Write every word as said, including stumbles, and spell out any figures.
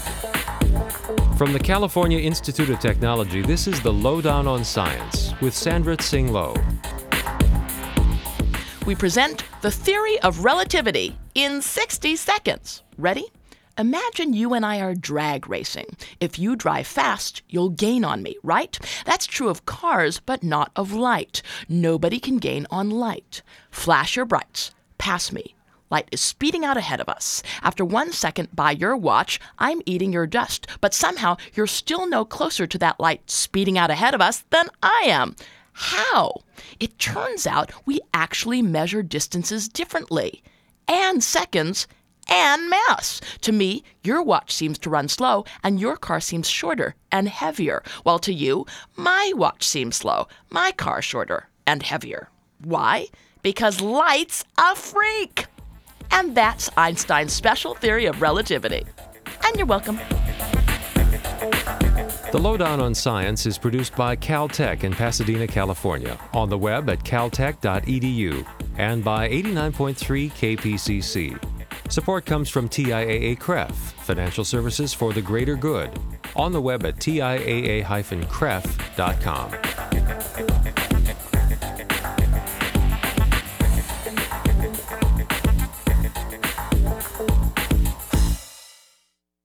From the California Institute of Technology, this is the Lowdown on Science with Sandra Tsing Loh. We present the theory of relativity in sixty seconds. Ready? Imagine you and I are drag racing. If you drive fast, you'll gain on me, right? That's true of cars, but not of light. Nobody can gain on light. Flash your brights. Pass me. Light is speeding out ahead of us. After one second by your watch, I'm eating your dust, but somehow you're still no closer to that light speeding out ahead of us than I am. How? It turns out we actually measure distances differently, and seconds, and mass. To me, your watch seems to run slow, and your car seems shorter and heavier, while to you, my watch seems slow, my car shorter and heavier. Why? Because light's a freak. And that's Einstein's special theory of relativity. And you're welcome. The Lowdown on Science is produced by Caltech in Pasadena, California, on the web at caltech dot e d u, and by eighty-nine point three K P C C. Support comes from T I A A C R E F, Financial Services for the Greater Good, on the web at T I A A dash C R E F dot com.